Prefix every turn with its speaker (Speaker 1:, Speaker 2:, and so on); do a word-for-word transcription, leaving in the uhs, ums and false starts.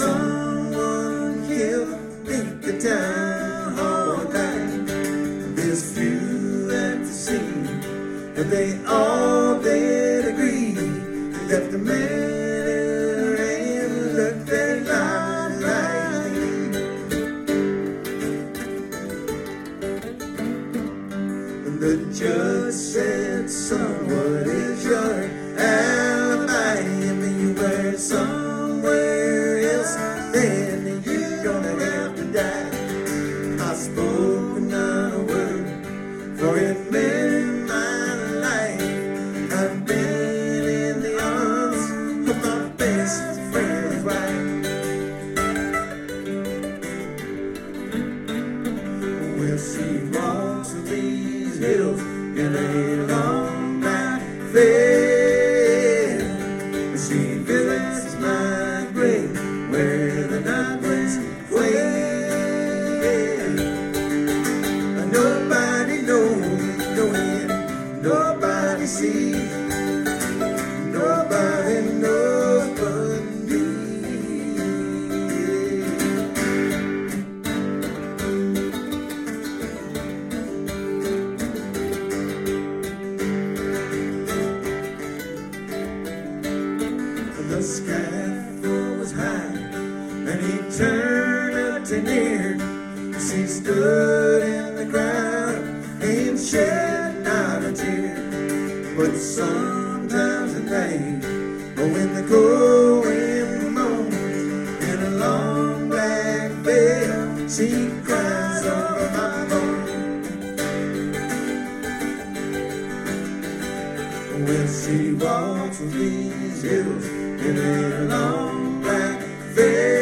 Speaker 1: someone killed beneath the town hall light. There's few at the scene, but they all did agree that the man in looked their lives like me. And the judge said, son, what is your alibi? If you were somewhere else, then you're gonna have to die. I spoke not a word, for it meant my life. I've been in the arms of my best friend's wife. Well, she walks these hills in a long black veil. She visits my grave where the night winds wail. Nobody knows, no end, nobody sees, nobody knows but me. The scaffold was high, and he turned up to near. She stood in the crowd and shed not a tear. But sometimes at night, when the cold wind moans in a long black veil, she cries over my bones. When she walks these hills in a long black veil,